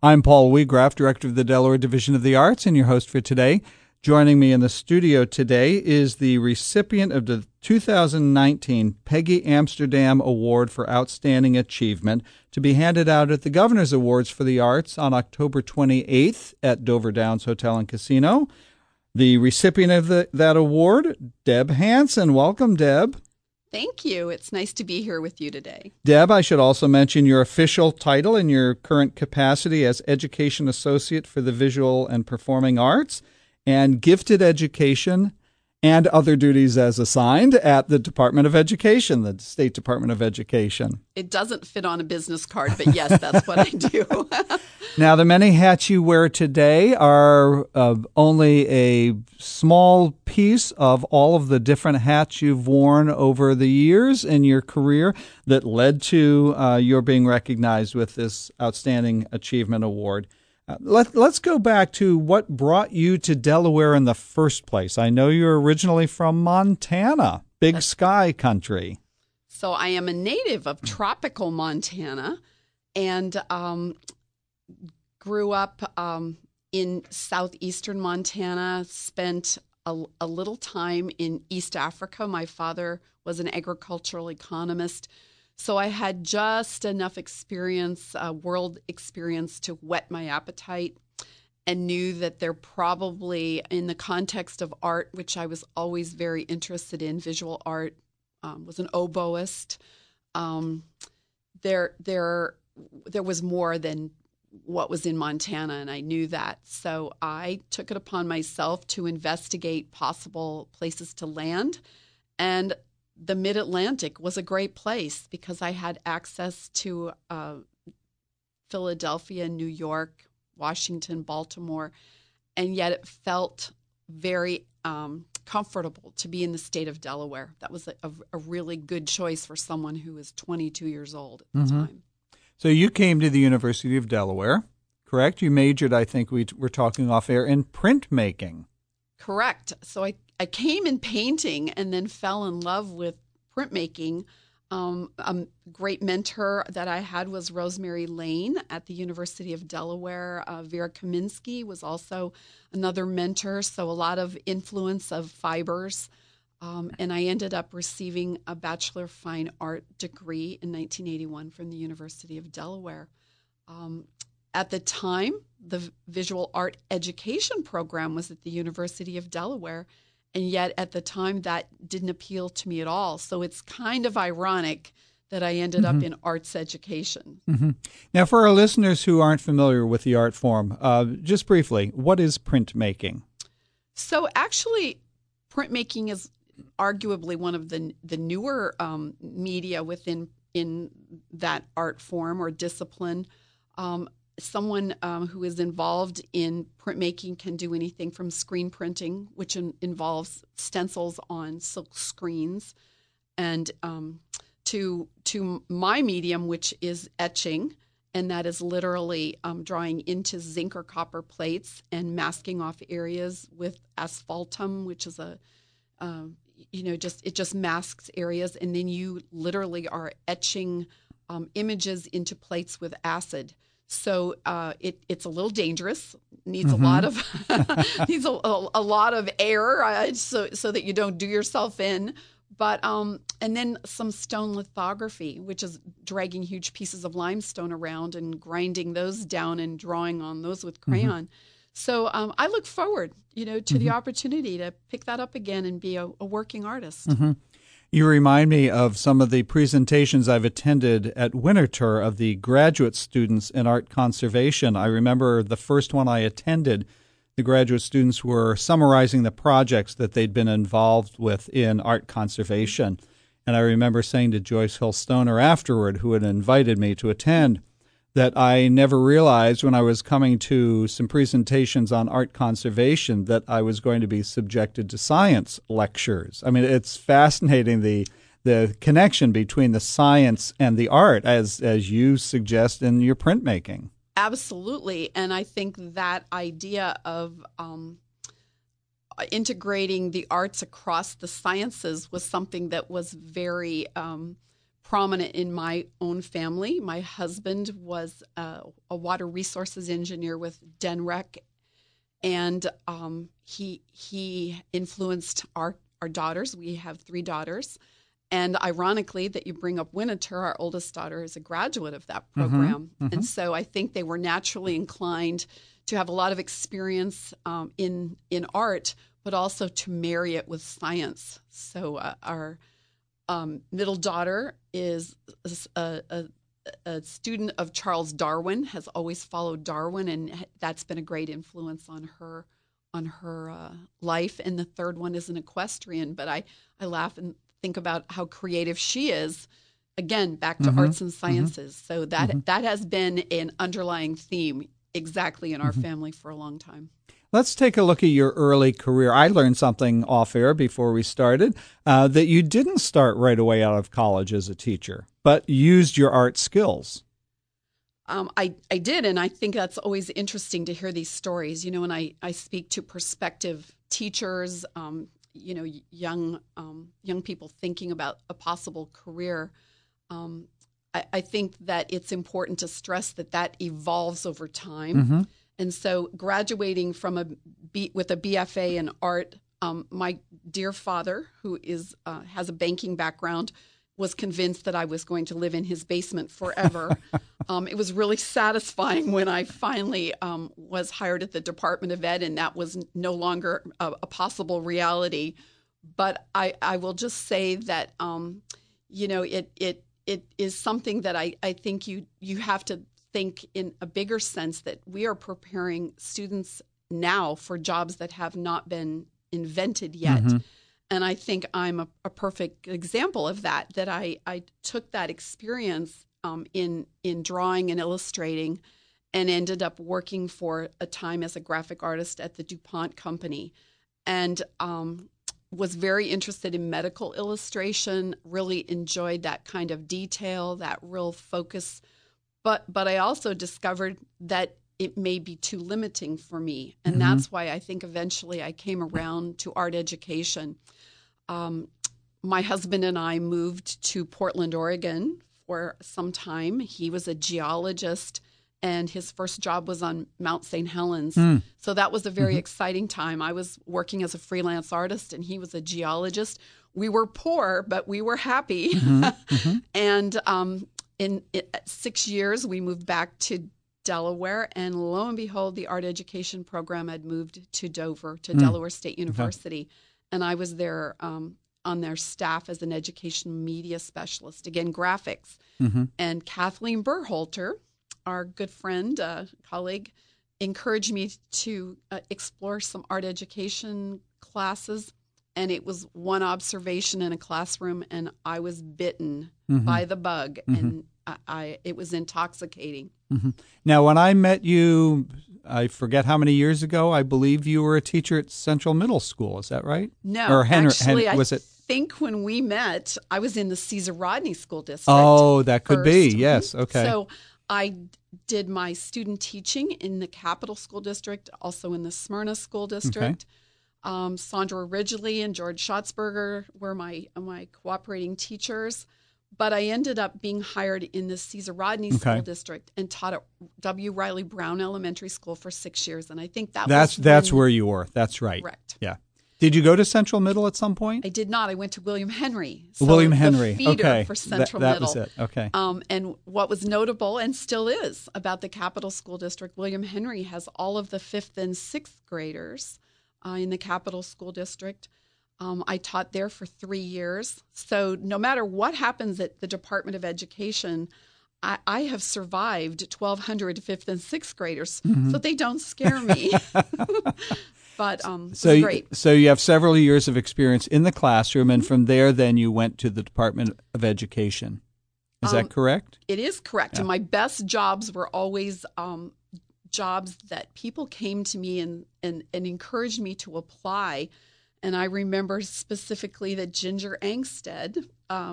I'm Paul Wiegraff, Director of the Delaware Division of the Arts, and your host for today. Joining me in the studio today is the recipient of the 2019 Peggy Amsterdam Award for Outstanding Achievement, to be handed out at the Governor's Awards for the Arts on October 28th at Dover Downs Hotel and Casino. The recipient of that award, Deb Hansen. Welcome, Deb. Thank you. It's nice to be here with you today. Deb, I should also mention your official title in your current capacity as Education Associate for the Visual and Performing Arts and Gifted Education and other duties as assigned at the Department of Education, the State Department of Education. It doesn't fit on a business card, but yes, that's what I do. Now, the many hats you wear today are only a small piece of all of the different hats you've worn over the years in your career that led to your being recognized with this Outstanding Achievement Award. Let's go back to what brought you to Delaware in the first place. I know you're originally from Montana, Big Sky country. So I am a native of tropical Montana and grew up in southeastern Montana, spent a little time in East Africa. My father was an agricultural economist. So I had just enough experience, world experience, to whet my appetite, and knew that there probably, in the context of art, which I was always very interested in, visual art, was an oboist, there was more than what was in Montana, and I knew that. So I took it upon myself to investigate possible places to land, and the Mid-Atlantic was a great place because I had access to Philadelphia, New York, Washington, Baltimore, and yet it felt very comfortable to be in the state of Delaware. That was a really good choice for someone who was 22 years old at the time. So you came to the University of Delaware, correct? You majored, I think we were talking off air, in printmaking. Correct. So I came in painting and then fell in love with printmaking. A great mentor that I had was Rosemary Lane at the University of Delaware. Vera Kaminsky was also another mentor, so a lot of influence of fibers. And I ended up receiving a Bachelor of Fine Art degree in 1981 from the University of Delaware. At the time, the visual art education program was at the University of Delaware, and yet at the time that didn't appeal to me at all. So it's kind of ironic that I ended up in arts education. Now, for our listeners who aren't familiar with the art form, just briefly, what is printmaking? So actually, printmaking is arguably one of the newer media within that art form or discipline. Someone who is involved in printmaking can do anything from screen printing, which involves stencils on silk screens, and to my medium, which is etching, and that is literally drawing into zinc or copper plates and masking off areas with asphaltum, which is it just masks areas, and then you literally are etching images into plates with acid. So it's a little dangerous. Needs a lot of needs a lot of air so that you don't do yourself in. But and then some stone lithography, which is dragging huge pieces of limestone around and grinding those down and drawing on those with crayon. So I look forward, to the opportunity to pick that up again and be a working artist. You remind me of some of the presentations I've attended at Winterthur of the graduate students in art conservation. I remember the first one I attended, the graduate students were summarizing the projects that they'd been involved with in art conservation. And I remember saying to Joyce Hill Stoner afterward, who had invited me to attend, that I never realized when I was coming to some presentations on art conservation that I was going to be subjected to science lectures. I mean, it's fascinating the connection between the science and the art, as you suggest in your printmaking. Absolutely. And I think that idea of integrating the arts across the sciences was something that was very prominent in my own family. My husband was a water resources engineer with DENREC, and he influenced our daughters. We have 3 daughters. And ironically, that you bring up Winterthur, our oldest daughter is a graduate of that program. And so I think they were naturally inclined to have a lot of experience in art, but also to marry it with science. So our middle daughter is a student of Charles Darwin, has always followed Darwin, and that's been a great influence on her life. And the third one is an equestrian, but I laugh and think about how creative she is. Again, back to arts and sciences. So that has been an underlying theme exactly in our family for a long time. Let's take a look at your early career. I learned something off air before we started, that you didn't start right away out of college as a teacher, but used your art skills. I did, and I think that's always interesting to hear these stories. When I speak to prospective teachers, young people thinking about a possible career, I think that it's important to stress that evolves over time. And so graduating from with a BFA in art, my dear father, who has a banking background, was convinced that I was going to live in his basement forever. It was really satisfying when I finally was hired at the Department of Ed, and that was no longer a possible reality. But I will just say that it is something that I think you have to think in a bigger sense, that we are preparing students now for jobs that have not been invented yet. And I think I'm a perfect example of that I took that experience in drawing and illustrating, and ended up working for a time as a graphic artist at the DuPont company, and was very interested in medical illustration, really enjoyed that kind of detail, that real focus. But I also discovered that it may be too limiting for me. And that's why I think eventually I came around to art education. My husband and I moved to Portland, Oregon for some time. He was a geologist, and his first job was on Mount St. Helens. So that was a very exciting time. I was working as a freelance artist, and he was a geologist. We were poor, but we were happy. And in 6 years, we moved back to Delaware, and lo and behold, the art education program had moved to Dover, to Delaware State University. And I was there on their staff as an education media specialist, again, graphics. And Kathleen Berhalter, our good friend, colleague, encouraged me to explore some art education classes. And it was one observation in a classroom, and I was bitten by the bug, and it was intoxicating. Now, when I met you, I forget how many years ago, I believe you were a teacher at Central Middle School. Is that right? No, or actually, was it? I think when we met, I was in the Caesar Rodney School District. Oh, that could first. be. Yes. Okay. So I did my student teaching in the Capital School District, also in the Smyrna School District. Sandra Ridgely and George Schatzberger were my cooperating teachers. But I ended up being hired in the Caesar Rodney School District and taught at W. Riley Brown Elementary School for 6 years. And I think that's where you were. That's right. Correct. Yeah. Did you go to Central Middle at some point? I did not. I went to William Henry. So William Henry. The feeder Okay. for Central that Middle. was it. Okay. And what was notable, and still is, about the Capital School District, William Henry has all of the 5th and 6th graders in the Capital School District. I taught there for 3 years. So no matter what happens at the Department of Education, I have survived 1,200 5th and 6th graders, so they don't scare me. But it's great. So you have several years of experience in the classroom, and from there, then you went to the Department of Education. Is that correct? It is correct. Yeah. And my best jobs were always jobs that people came to me and encouraged me to apply. And I remember specifically that Ginger Angstead,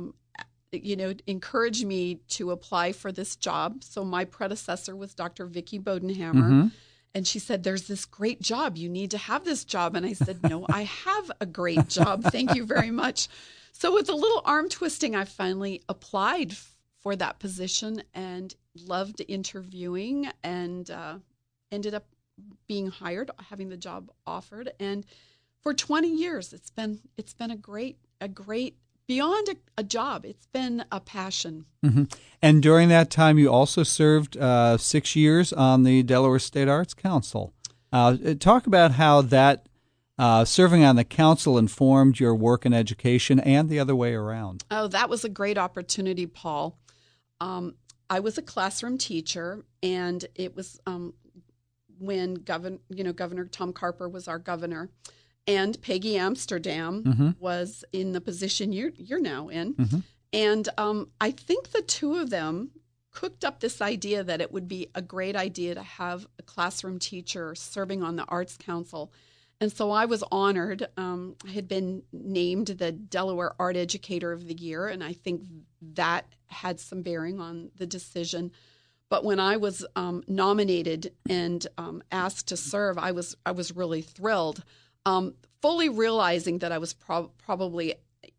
encouraged me to apply for this job. So my predecessor was Dr. Vicki Bodenhammer. And she said, there's this great job. You need to have this job. And I said, no, I have a great job. Thank you very much. So with a little arm twisting, I finally applied for that position and loved interviewing and ended up being hired, having the job offered. And for 20 years, it's been a great beyond a job. It's been a passion. Mm-hmm. And during that time, you also served 6 years on the Delaware State Arts Council. Talk about how that serving on the council informed your work in education and the other way around. Oh, that was a great opportunity, Paul. I was a classroom teacher, and it was when Governor Tom Carper was our governor. And Peggy Amsterdam was in the position you're now in. Mm-hmm. And I think the two of them cooked up this idea that it would be a great idea to have a classroom teacher serving on the Arts Council. And so I was honored. I had been named the Delaware Art Educator of the Year, and I think that had some bearing on the decision. But when I was nominated and asked to serve, I was really thrilled. Fully realizing that I was probably,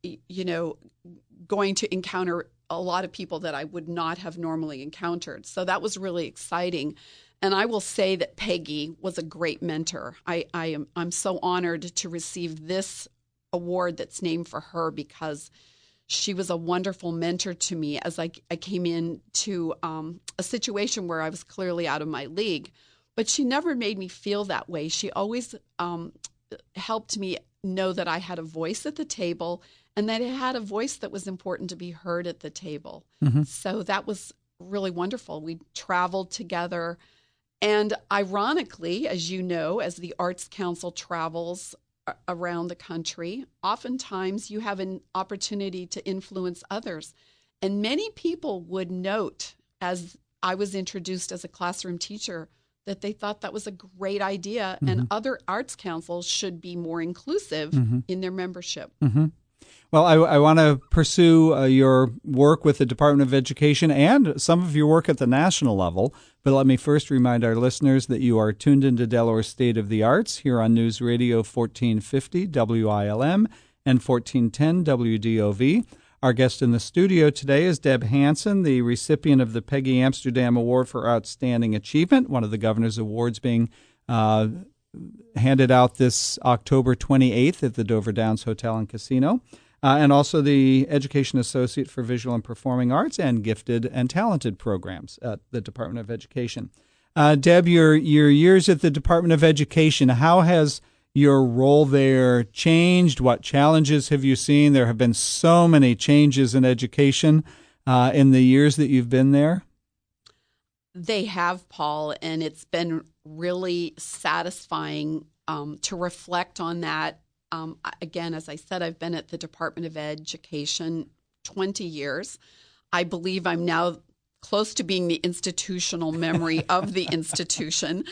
going to encounter a lot of people that I would not have normally encountered. So that was really exciting. And I will say that Peggy was a great mentor. I'm so honored to receive this award that's named for her because she was a wonderful mentor to me as I came into a situation where I was clearly out of my league. But she never made me feel that way. She always helped me know that I had a voice at the table and that I had a voice that was important to be heard at the table. Mm-hmm. So that was really wonderful. We traveled together. And ironically, as you know, as the Arts Council travels around the country, oftentimes you have an opportunity to influence others. And many people would note, as I was introduced as a classroom teacher, that they thought that was a great idea, and other arts councils should be more inclusive in their membership. Mm-hmm. Well, I want to pursue your work with the Department of Education and some of your work at the national level, but let me first remind our listeners that you are tuned into Delaware State of the Arts here on News Radio 1450 WILM and 1410 WDOV. Our guest in the studio today is Deb Hansen, the recipient of the Peggy Amsterdam Award for Outstanding Achievement, one of the governor's awards being handed out this October 28th at the Dover Downs Hotel and Casino, and also the Education Associate for Visual and Performing Arts and Gifted and Talented Programs at the Department of Education. Deb, your years at the Department of Education, how has your role there changed? What challenges have you seen? There have been so many changes in education in the years that you've been there. They have, Paul, and it's been really satisfying to reflect on that. Again, as I said, I've been at the Department of Education 20 years. I believe I'm now close to being the institutional memory of the institution.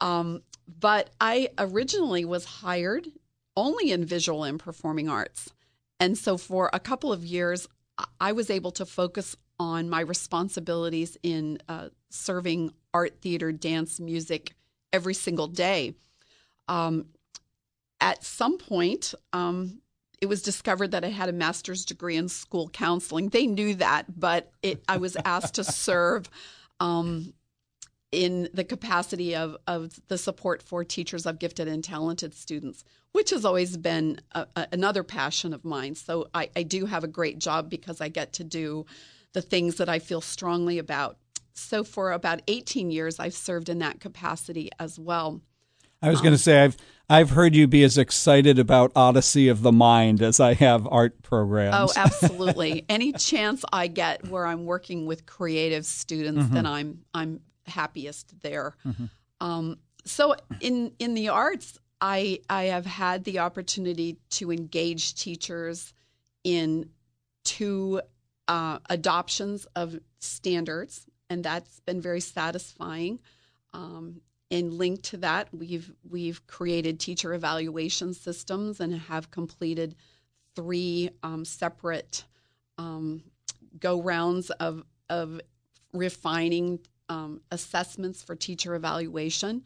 But I originally was hired only in visual and performing arts. And so for a couple of years, I was able to focus on my responsibilities in serving art, theater, dance, music every single day. At some point, it was discovered that I had a master's degree in school counseling. They knew that, but I was asked to serve in the capacity of the support for teachers of gifted and talented students, which has always been another passion of mine. So I do have a great job because I get to do the things that I feel strongly about. So for about 18 years, I've served in that capacity as well. I was going to say, I've heard you be as excited about Odyssey of the Mind as I have art programs. Oh, absolutely. Any chance I get where I'm working with creative students, then I'm happiest there. So in the arts, I have had the opportunity to engage teachers in 2 adoptions of standards, and that's been very satisfying. And linked to that, we've created teacher evaluation systems and have completed 3 separate go rounds of refining assessments for teacher evaluation.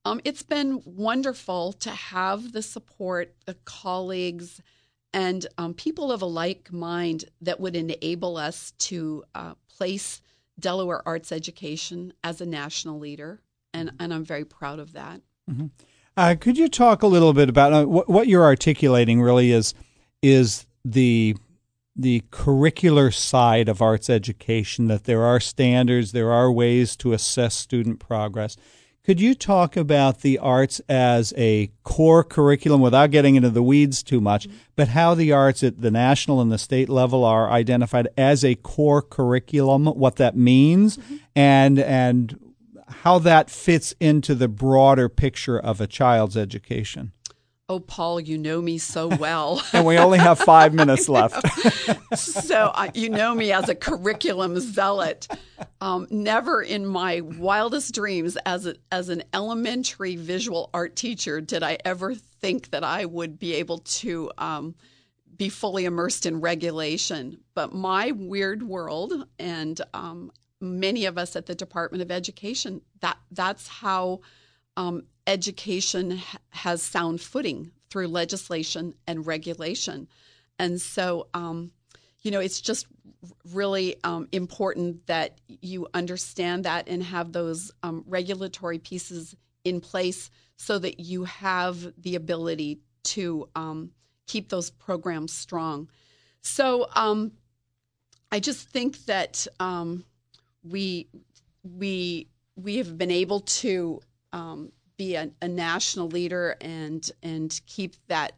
It's been wonderful to have the support, the colleagues, and people of a like mind that would enable us to place Delaware arts education as a national leader, and I'm very proud of that. Mm-hmm. Could you talk a little bit about what you're articulating? Really is the curricular side of arts education, that there are standards, there are ways to assess student progress. Could you talk about the arts as a core curriculum without getting into the weeds too much, but how the arts at the national and the state level are identified as a core curriculum, what that means, and how that fits into the broader picture of a child's education? Oh, Paul, you know me so well. And we only have 5 minutes left. So you know me as a curriculum zealot. Never in my wildest dreams as an elementary visual art teacher did I ever think that I would be able to be fully immersed in regulation. But my weird world, and many of us at the Department of Education, that's how education has sound footing through legislation and regulation. And so, it's just really important that you understand that and have those regulatory pieces in place so that you have the ability to keep those programs strong. So I just think that we have been able to be a national leader and keep that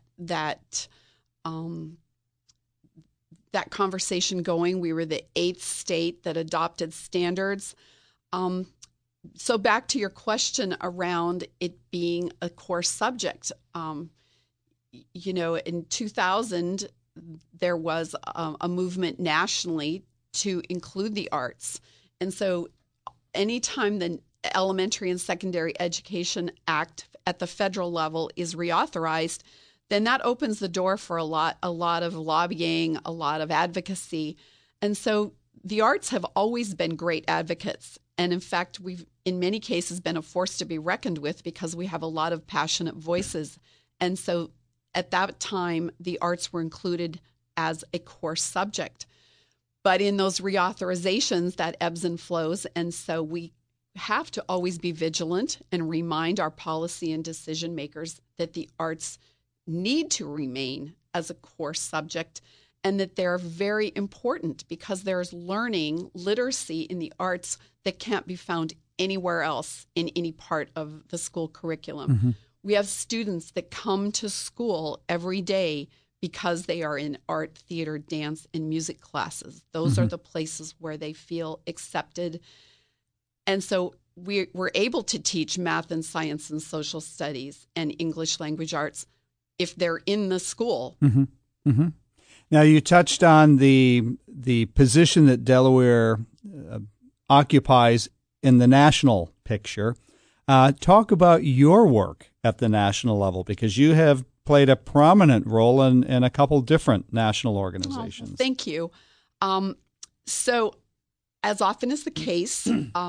conversation going. We were the 8th state that adopted standards. So back to your question around it being a core subject. In 2000, there was a movement nationally to include the arts. And so anytime the Elementary and Secondary Education Act at the federal level is reauthorized, then that opens the door for a lot of lobbying, a lot of advocacy. And so the arts have always been great advocates. And in fact, we've in many cases been a force to be reckoned with because we have a lot of passionate voices. And so at that time, the arts were included as a core subject. But in those reauthorizations, that ebbs and flows. And so we have to always be vigilant and remind our policy and decision makers that the arts need to remain as a core subject and that they're very important because there's learning, literacy in the arts that can't be found anywhere else in any part of the school curriculum. Mm-hmm. We have students that come to school every day because they are in art, theater, dance, and music classes. Those are the places where they feel accepted. And so we're able to teach math and science and social studies and English language arts if they're in the school. Mm-hmm. Mm-hmm. Now, you touched on the position that Delaware occupies in the national picture. Talk about your work at the national level, because you have played a prominent role in a couple different national organizations. Oh, thank you. So, as often is the case,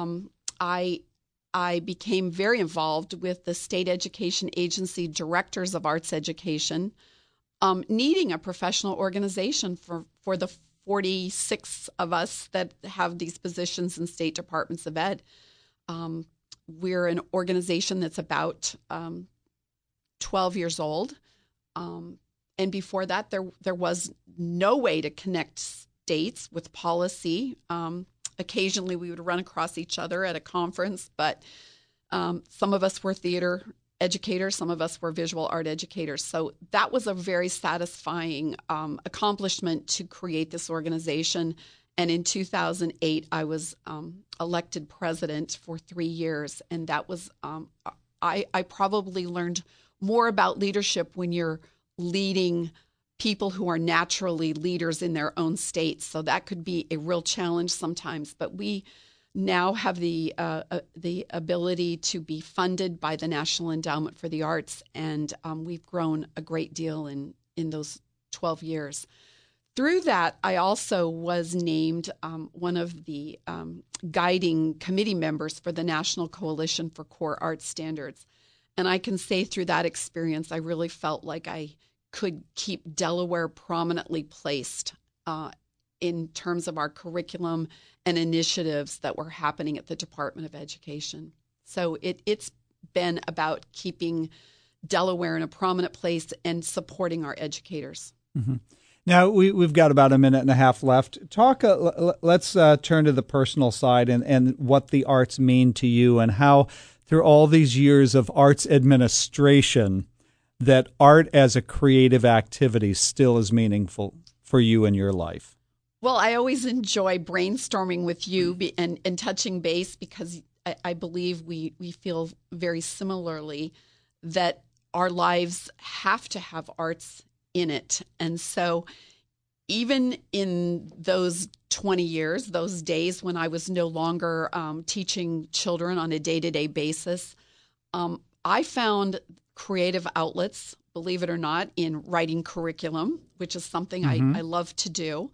I became very involved with the state education agency directors of arts education, needing a professional organization for the 46 of us that have these positions in state departments of ed. We're an organization that's about 12 years old. And before that, there was no way to connect states with policy. Occasionally, we would run across each other at a conference, but some of us were theater educators, some of us were visual art educators. So that was a very satisfying accomplishment to create this organization. And in 2008, I was elected president for 3 years. And that was, I probably learned more about leadership when you're leading people who are naturally leaders in their own states. So that could be a real challenge sometimes. But we now have the ability to be funded by the National Endowment for the Arts, and we've grown a great deal in those 12 years. Through that, I also was named one of the guiding committee members for the National Coalition for Core Art Standards. And I can say through that experience, I really felt like I could keep Delaware prominently placed in terms of our curriculum and initiatives that were happening at the Department of Education. So it's been about keeping Delaware in a prominent place and supporting our educators. Mm-hmm. Now, we've got about a minute and a half left. Let's turn to the personal side and what the arts mean to you, and how through all these years of arts administration that art as a creative activity still is meaningful for you in your life. Well, I always enjoy brainstorming with you and touching base, because I believe we feel very similarly that our lives have to have arts in it. And so even in those 20 years, those days when I was no longer teaching children on a day-to-day basis, I found creative outlets, believe it or not, in writing curriculum, which is something I love to do.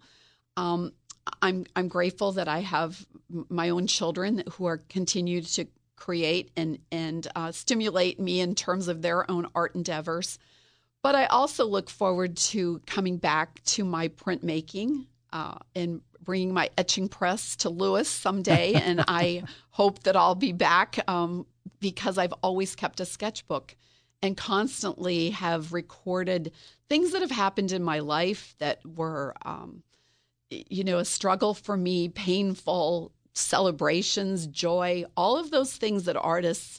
I'm grateful that I have my own children who are continued to create and stimulate me in terms of their own art endeavors. But I also look forward to coming back to my printmaking and bringing my etching press to Lewis someday. And I hope that I'll be back because I've always kept a sketchbook and constantly have recorded things that have happened in my life that were, a struggle for me, painful, celebrations, joy, all of those things that artists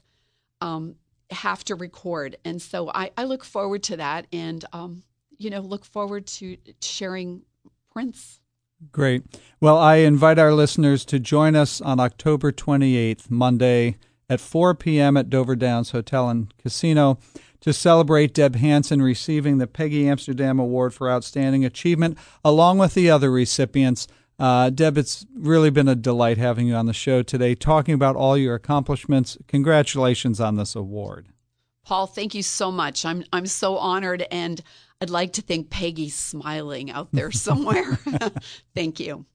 have to record. And so I look forward to that and, look forward to sharing prints. Great. Well, I invite our listeners to join us on October 28th, Monday, at 4 p.m. at Dover Downs Hotel and Casino to celebrate Deb Hansen receiving the Peggy Amsterdam Award for Outstanding Achievement, along with the other recipients. Deb, it's really been a delight having you on the show today, talking about all your accomplishments. Congratulations on this award. Paul, thank you so much. I'm so honored, and I'd like to think Peggy's smiling out there somewhere. Thank you.